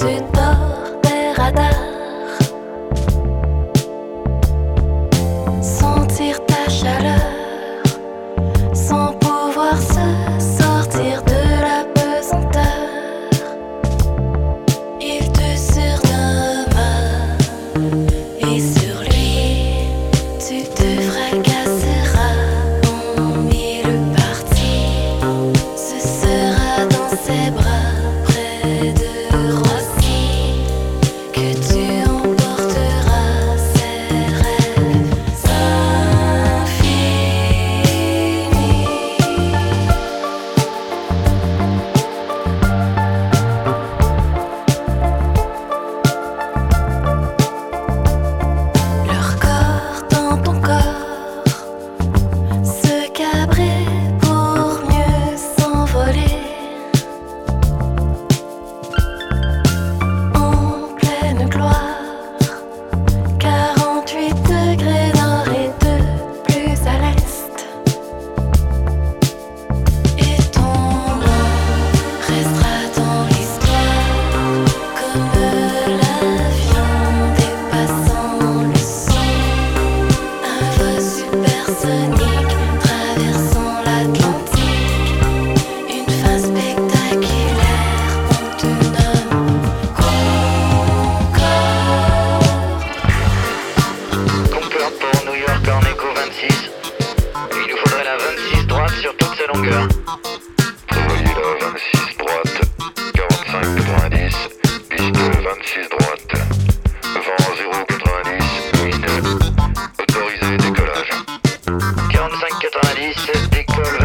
au-dessus de bord des radars. Sentir ta chaleur sans pouvoir se sortir de la pesanteur. Il te surnomme et sur lui tu te fracasseras en mille parties. Ce sera dans ses bras près de Roissy que tu emporteras ses rêves infinis. Leur corps dans ton corps se cabrer pour mieux s'envoler en pleine gloire. 48 degrés nord et de plus à l'est. Et ton nom restera dans l'histoire comme l'avion dépassant le son. Un vol supersonique traversant l'Atlantique. Une fin spectaculaire, on te nomme Concorde. Concorde pour New York en écho 26. Il nous faudrait la 26 droite sur toute sa longueur. Prévoyez la 26 droite, 45-90, piste 26 droite, vent 0,90, wind, autorisé décollage. 45-90, décolle